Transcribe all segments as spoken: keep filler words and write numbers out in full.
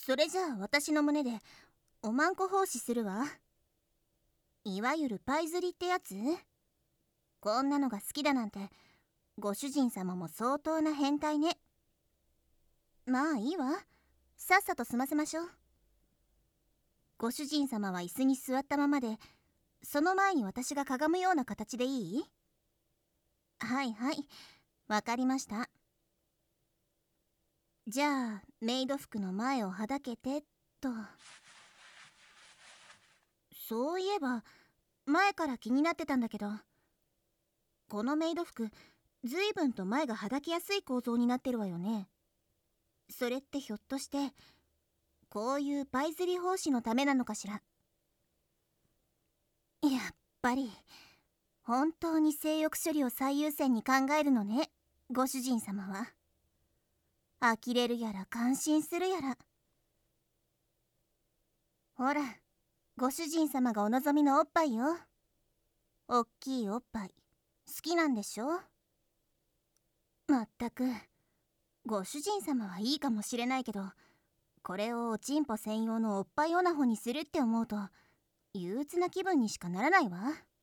それじゃあ私の胸でおまんこ奉仕するわ。いわゆるパイ釣りってやつ。こんなのが好きだなんて、ご主人様も相当な変態ね。まあいいわ、さっさと済ませましょう。ご主人様は椅子に座ったままで、その前に私がかがむような形でいい？はいはい、わかりました。じゃあメイド服の前をはだけてっと。そういえば前から気になってたんだけど、このメイド服ずいぶんと前がはだけやすい構造になってるわよね。それってひょっとしてこういうパイ釣り奉仕のためなのかしら。やっぱり本当に性欲処理を最優先に考えるのね、ご主人様は。呆れるやら感心するやら。ほら、ご主人様がお望みのおっぱいよ。おっきいおっぱい好きなんでしょ。まったく、ご主人様はいいかもしれないけど、これをおちんぽ専用のおっぱいオナホにするって思うと憂鬱な気分にしかならないわ。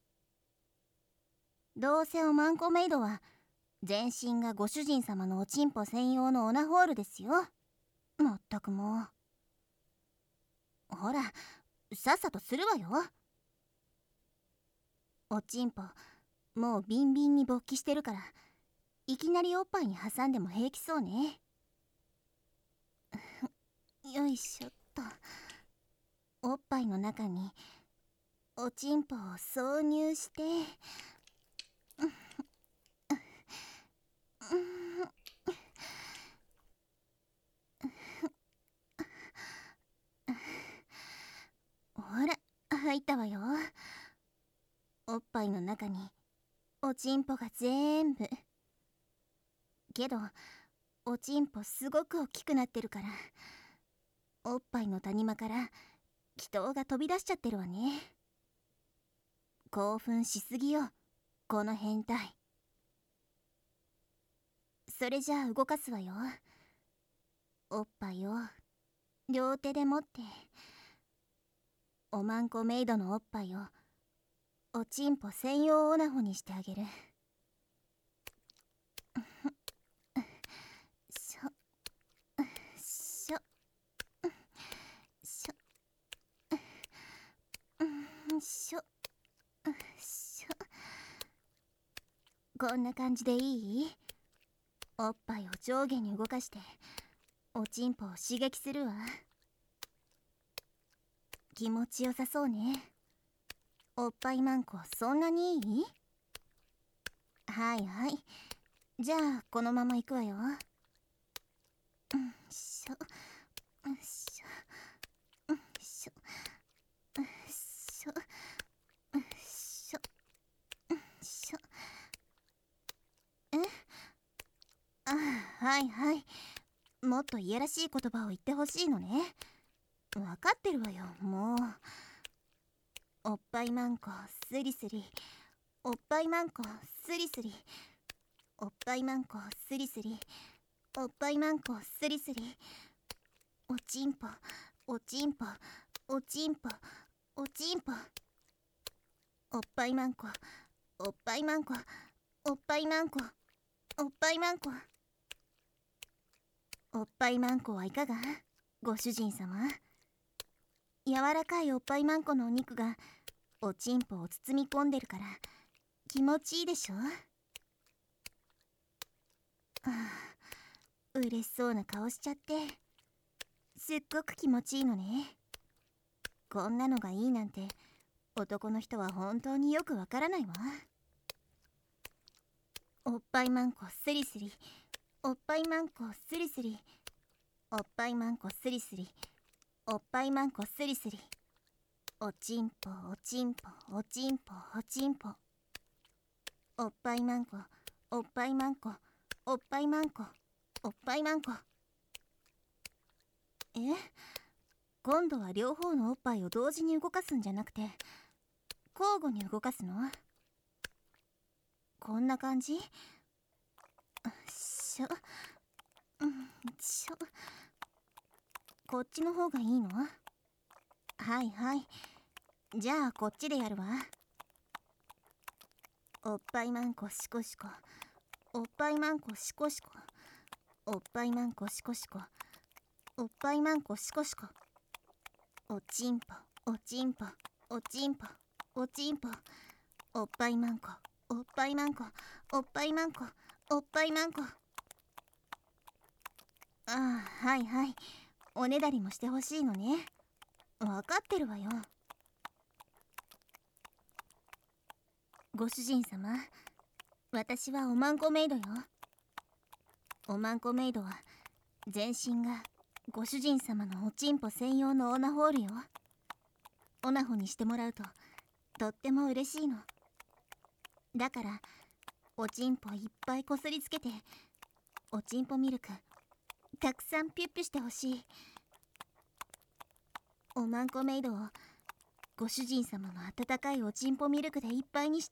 どうせおまんこメイドは全身がご主人様のおちんぽ専用のオナホールですよ。まったくもう。ほら、さっさとするわよ。おちんぽもうビンビンに勃起してるから、いきなりおっぱいに挟んでも平気そうね。よいしょっと。おっぱいの中におちんぽを挿入して、ほら入ったわよ。おっぱいの中におちんぽが全部。けどおちんぽすごく大きくなってるから、おっぱいの谷間から気筒が飛び出しちゃってるわね。興奮しすぎよ、この変態。それじゃあ動かすわよ。おっぱいを両手で持って、おまんこメイドのおっぱいをおちんぽ専用オナホにしてあげる。しょしょしょしょしょ。こんな感じでいい？おっぱいを上下に動かしておちんぽを刺激するわ。気持ちよさそうね。おっぱいマンコそんなにいい？はいはい、じゃあこのままいくわよ。うんしょうんしょうんしょうんしょうんしょうんしょ。えあ、はいはい、もっといやらしい言葉を言ってほしいのね。分かってるわよ、もう。おっぱいマンコスリスリ、おっぱいマンコスリスリ、おっぱいマンコスリスリ、おっぱいマンコスリスリ。おちんぽおちんぽおちんぽおちんぽ。おっぱいマンコおっぱいマンコおっぱいマンコおっぱいマンコ。おっぱいマンコはいかが、ご主人様。柔らかいおっぱいマンコのお肉がおちんぽを包み込んでるから気持ちいいでしょ。はあ、嬉しそうな顔しちゃって、すっごく気持ちいいのね。こんなのがいいなんて男の人は本当によくわからないわ。おっぱいマンコスリスリ、おっぱいマンコスリスリ、おっぱいマンコスリスリ、おっぱいマンコスリスリ。おちんぽおちんぽおちんぽおちんぽ。おっぱいマンコおっぱいマンコおっぱいマンコおっぱいマンコ。え、今度は両方のおっぱいを同時に動かすんじゃなくて交互に動かすの？こんな感じ？しょ、うんしょ、 こっちの方がいいの？はいはい、じゃあこっちでやるわ。おっぱいまんこしこしこ、おっぱいまんこしこしこ、おっぱいまんこしこしこ、おっぱいまんこしこしこ、おちんぽおちんぽおちんぽおちんぽ、おっぱいまんこおっぱいまんこおっぱいまんこおっぱいまんこ。ああ、はいはい、おねだりもしてほしいのね。わかってるわよ。ご主人様、私はおまんこメイドよ。おまんこメイドは全身がご主人様のおちんぽ専用のオナホールよ。オナホにしてもらうととっても嬉しいの。だからおちんぽいっぱいこすりつけて、おちんぽミルクたくさんピュッピュしてほしい。おまんこメイドをご主人様の温かいおちんぽミルクでいっぱいにして。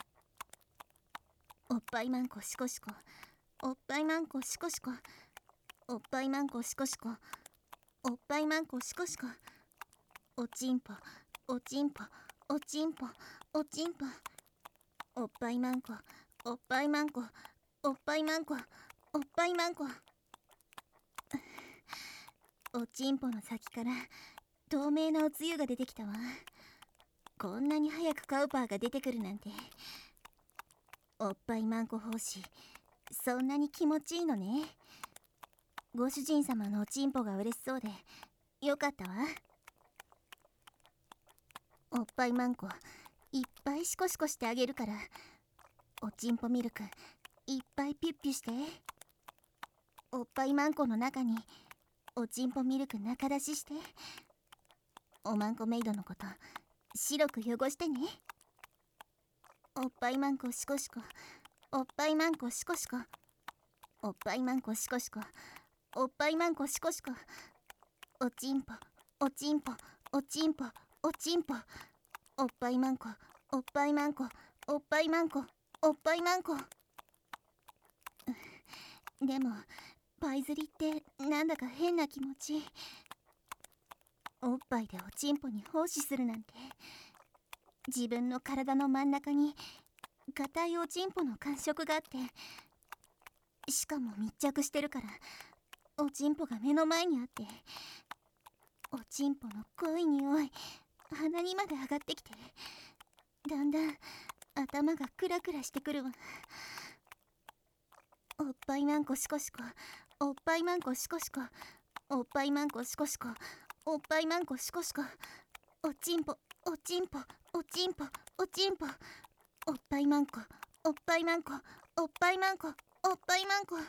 おっぱいまんこしこしこ、おっぱいまんこしこしこ、おっぱいまんこしこしこ、おっぱいまんこしこしこ、おちんぽおちんぽおちんぽおちんぽ、おっぱいまんこおっぱいまんこおっぱいまんこおっぱいまんこ。おちんぽの先から透明なおつゆが出てきたわ。こんなに早くカウパーが出てくるなんて。おっぱいまんこ奉仕、そんなに気持ちいいのね。ご主人様のおちんぽが嬉しそうでよかったわ。おっぱいまんこいっぱいシコシコしてあげるから、おちんぽミルクいっぱいピュッピュして。おっぱいまんこの中におちんぽミルク中出しして。おまんこメイドのこと白く汚してね。おっぱいまんこしこしこ、おっぱいまんこしこしこ、おっぱいまんこしこしこ、おっぱいまんこしこしこ、おちんぽおちんぽおちんぽおちんぽ、おっぱいまんこおっぱいまんこおっぱいまんこおっぱいまんこ。でもパイ釣りってなんだか変な気持ち。おっぱいでおちんぽに奉仕するなんて。自分の体の真ん中に硬いおちんぽの感触があって、しかも密着してるからおちんぽが目の前にあって、おちんぽの濃い匂い鼻にまで上がってきて、だんだん頭がクラクラしてくるわ。おっぱいまんこしこしこ、おっぱいまんこしこしこ、おっぱいまんこしこしこ、おっぱいまんこしこしこ、おちんぽおちんぽおちんぽおちんぽ、おっぱいまんこおっぱいまんこおっぱいまんこおっぱいまんこ。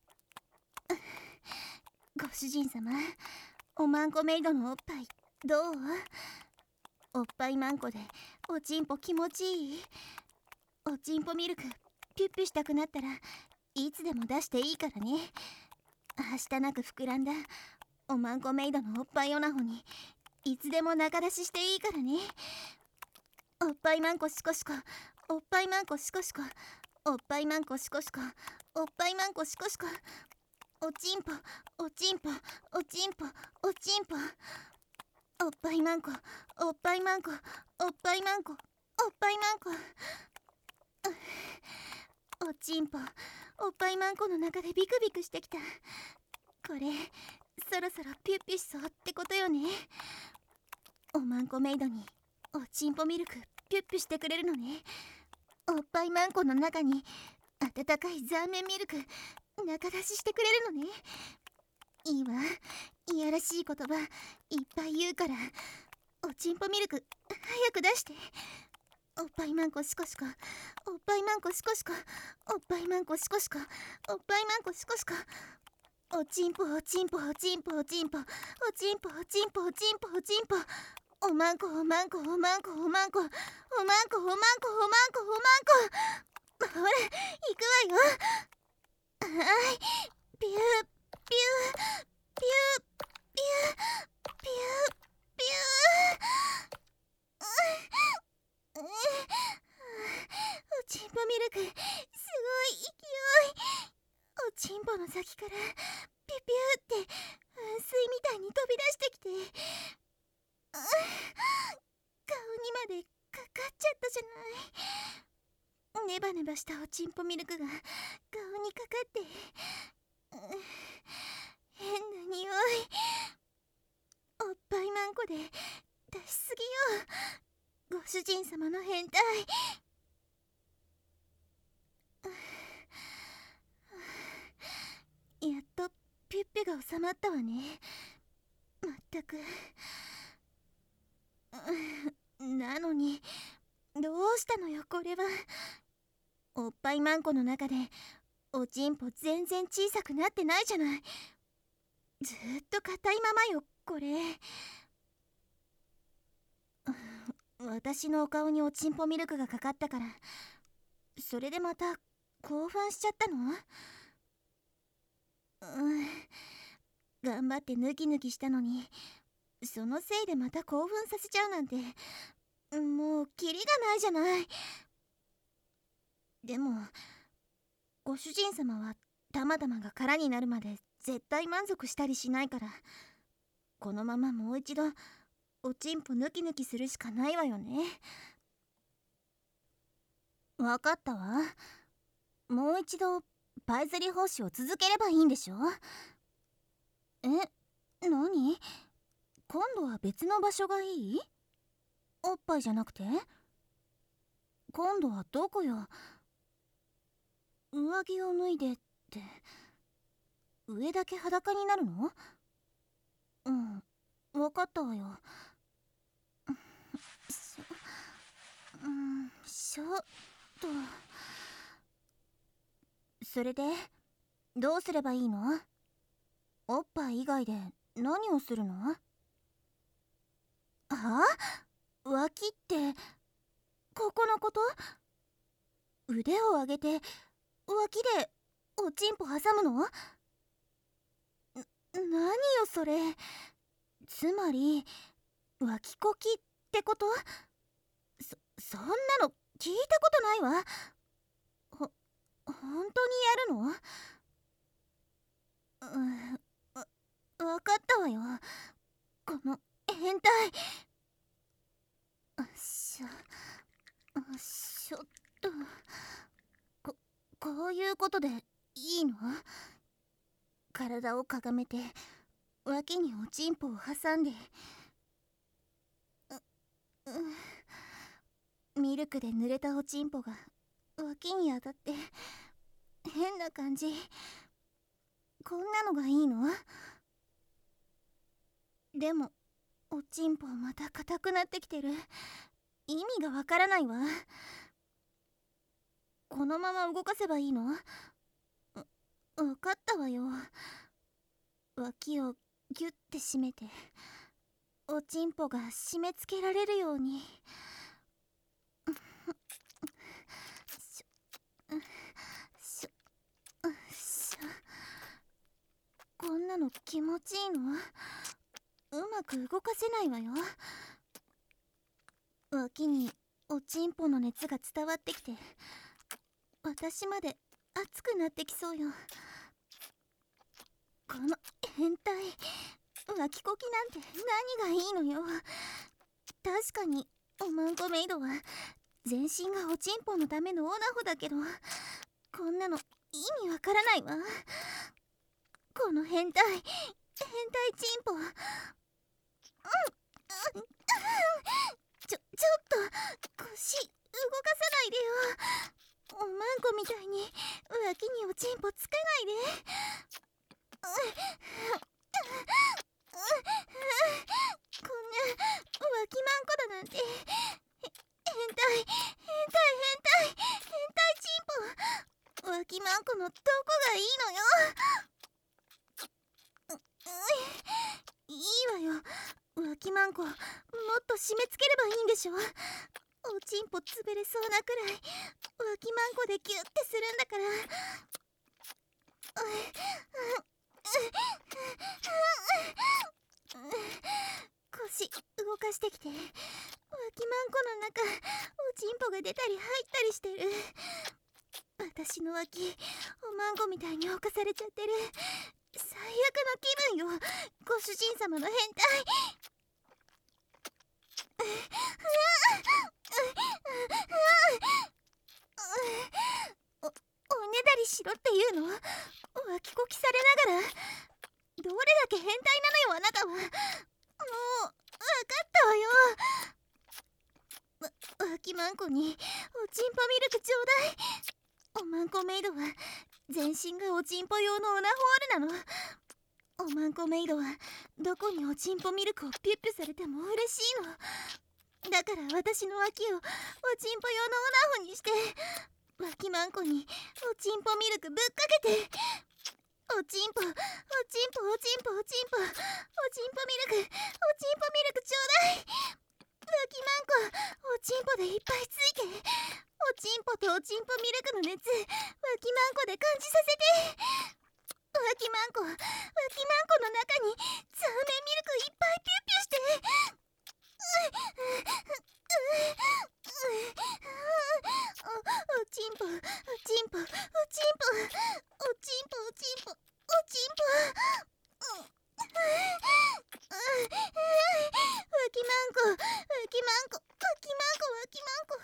ご主人様、おまんこメイドのおっぱいどう？おっぱいまんこでおちんぽ気持ちいい？おちんぽミルクピュッピュしたくなったらいつでも出していいからね。はしたなく膨らんだおまんこメイドのおっぱいオナホにいつでも中出ししていいからね。おっぱいまんこしこしこ、おっぱいまんこしこしこ、おっぱいまんこしこしこ、おっぱいまんこしこしこ、おちんぽおちんぽおちんぽおちんぽ、おっぱいまんこおっぱいまんこおっぱいまんこおっぱいまんこ。おちんぽおっぱいまんこの中でビクビクしてきた。これそろそろピュッピュしそうってことよね。おまんこメイドにおちんぽミルクピュッピュしてくれるのね。おっぱいまんこの中に温かいザーメンミルク中出ししてくれるのね。いいわ、いやらしい言葉いっぱい言うから、おちんぽミルク早く出して。おっぱいまんこしこしこ、おっぱいまんこしこしこ、おっぱいまんこしこしこ、おっぱいまんこしこしこ、おちんぽおちんぽおちんぽおちんぽおちんぽおちんぽおちんぽおちんぽ、おまんこおまんこおまんこおまんこおまんこおまんこおまんこおまんこ。ほら行くわよ。はい、ピューピューピューピューピューピュー、おちんぽミルクすごい勢い。おちんぽの先からピュピューって噴水みたいに飛ネバネバしたおちんぽミルクが顔にかかって、う変な匂い。おっぱいマンコで出しすぎよ、ご主人様の変態。やっとピュッピュが収まったわね。まったく。なのにどうしたのよこれは。おっぱいマンコの中でおちんぽ全然小さくなってないじゃない。ずーっと硬いままよこれ。私のお顔におちんぽミルクがかかったから、それでまた興奮しちゃったの？うん頑張ってヌキヌキしたのに、そのせいでまた興奮させちゃうなんて、もうキリがないじゃない。でもご主人様はたまたまが空になるまで絶対満足したりしないから、このままもう一度おちんぽヌキヌキするしかないわよね。わかったわ。もう一度パイズリ奉仕を続ければいいんでしょ。え、何？今度は別の場所がいい？おっぱいじゃなくて？今度はどこよ。上着を脱いでって上だけ裸になるの？うん、分かったわよ。しょ、うん、しょっと。それでどうすればいいの？おっぱい以外で何をするの？はあ？脇ってここのこと？腕を上げて脇でおちんぽ挟むの？な、何よそれ。つまり脇こきってこと？そ、そんなの聞いたことないわ。ほ、本当にやるの？うん、わ、わかったわよ。この変態。あっしょ、あっしょっと。こ、こういうことでいいの？体をかがめて脇におちんぽを挟んで、う、うミルクで濡れたおちんぽが脇に当たって変な感じ。こんなのがいいの？でもおちんぽまた硬くなってきてる。意味がわからないわ。このまま動かせばいいの？わかったわよ。脇をギュッて締めておちんぽが締め付けられるように。しょしょしょ。こんなの気持ちいいの？うまく動かせないわよ。脇におちんぽの熱が伝わってきて私まで熱くなってきそうよ。この変態、脇こきなんて何がいいのよ。確かにおまんこメイドは全身がおちんぽのためのオナホだけど、こんなの意味わからないわ。この変態変態チンポ。うん、うん、ちょ、ちょっと腰動かさないでよ。おまんこみたいに脇におちんぽつかないで。こんな脇まんこだなんて。へ変態変態変態変態チンポ。脇まんこのどこがいいのよ。いいわよ。脇まんこもっと締め付ければいいんでしょ。おちんぽ潰れそうなくらい脇まんこでギュッてするんだから。腰動かしてきて。脇まんこの中おちんぽが出たり入ったりしてる。私の脇おまんこみたいに侵されちゃってる。最悪の気分よ、ご主人様の変態。 お、おねだりしろっていうの？脇こきされながら。どれだけ変態なのよ、あなたは。もう、わかったわよ。わ、脇マンコにおちんぽミルクちょうだい。おまんこメイドは全身がおちんぽ用のオナホールなの。おまんこメイドはどこにおちんぽミルクをピュッピュされても嬉しいの。だから私の脇をおちんぽ用のオナホにして、脇マンコにおちんぽミルクぶっかけて、おちんぽおちんぽおちんぽおちんぽおちんぽミルクおちんぽミルクちょうだい。脇マンコおちんぽでいっぱいついて、おちんぽとおちんぽミルクの熱脇マンコで感じさせて。脇マンコ脇マンコの中にザーメンミルクいっぱいピュッピュして。お、おちんぽおちんぽおちんぽおちんぽおちんぽおちんぽ。脇マンコ脇マンコ脇マンコ脇マンコ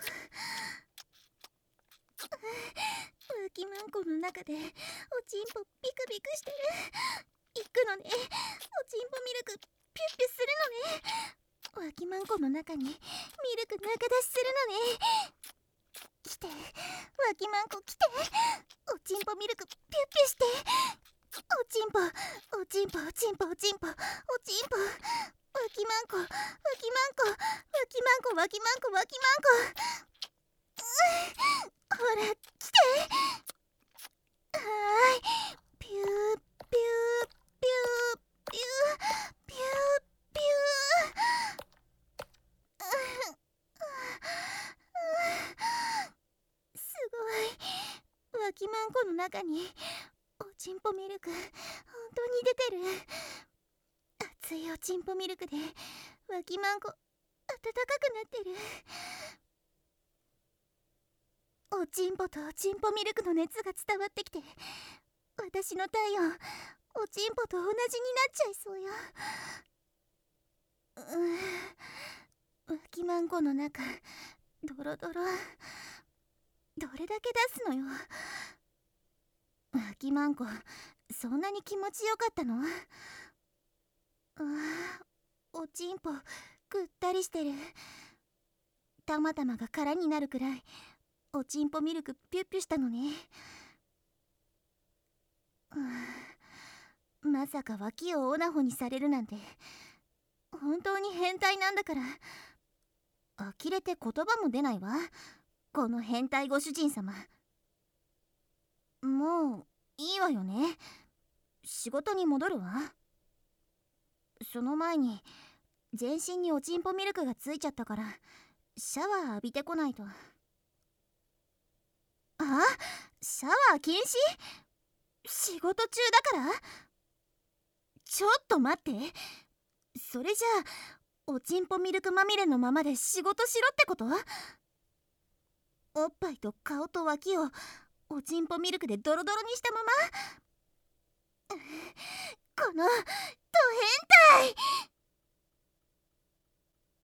脇マンコの中でおちんぽビクビクしてる。行くのね。おちんぽミルクピュッピュするのね。脇マンコの中にミルク中出しするのね。来て脇マンコ来て。おちんぽミルクピュッピュして。おちんぽおちんぽおちんぽおちんぽおちんぽ。脇マンコ脇マンコ脇マンコ脇マンコ脇マンコ。ほら来て。はーい。ピューピューピューピューピューピュー。すごい。脇マンコの中におちんぽミルク本当に出てる。熱いおちんぽミルクで脇マンコ温かくなってる。おちんぽとおちんぽミルクの熱が伝わってきて、私の体温おちんぽと同じになっちゃいそうよ。うー脇マンコの中ドロドロ。どれだけ出すのよ。脇マンコそんなに気持ちよかったの？あーおちんぽぐったりしてる。たまたまが空になるくらいおちんぽミルクピュッピュしたのね。まさか脇をオナホにされるなんて本当に変態なんだから。呆れて言葉も出ないわ、この変態ご主人様。もういいわよね。仕事に戻るわ。その前に全身におちんぽミルクがついちゃったからシャワー浴びてこないと。あ、シャワー禁止？仕事中だから？ちょっと待って、それじゃあおちんぽミルクまみれのままで仕事しろってこと？おっぱいと顔と脇をおちんぽミルクでドロドロにしたまま？このド変態！